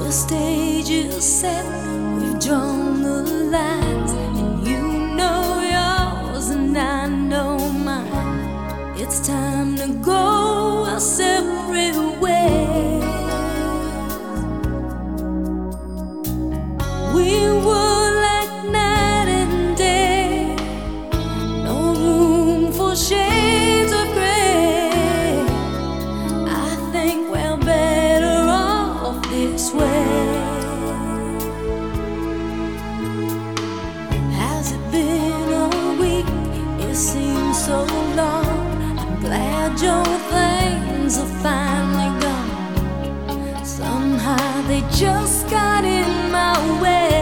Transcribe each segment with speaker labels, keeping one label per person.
Speaker 1: The stage is set, we've drawn the lines, and you know yours and I know mine. It's time to go our separate ways. We were like night and day, no room for shades of gray. I think we're better off this way. Has it been a week? It seems so long. I'm glad your things are finally gone. Somehow they just got in my way.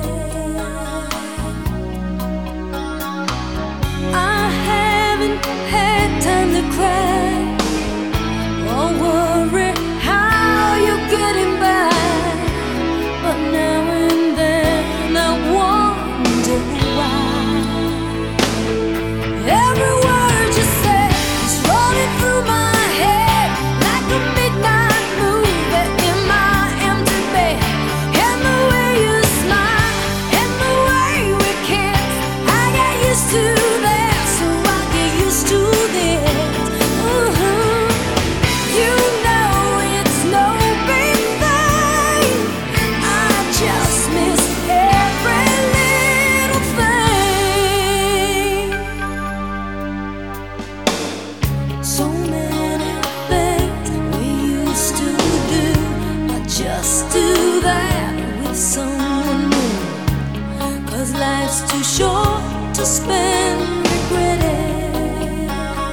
Speaker 1: I haven't had time to cry or worry how you're getting by, but now and then I wonder why. Every word you say is running through my head like a midnight movie in my empty bed. And the way you smile and the way we kiss, I got used to that, so I get used to this. You know it's no big thing, I just miss every little thing. So many things we used to do, I just do that with someone new. 'Cause life's too short to spend regretting.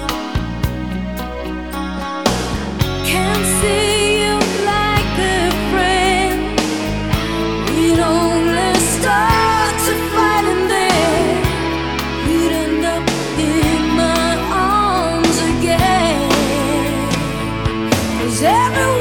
Speaker 1: Can't see you like a friend. We'd only start to fight and then you'd end up in my arms again. 'Cause everyone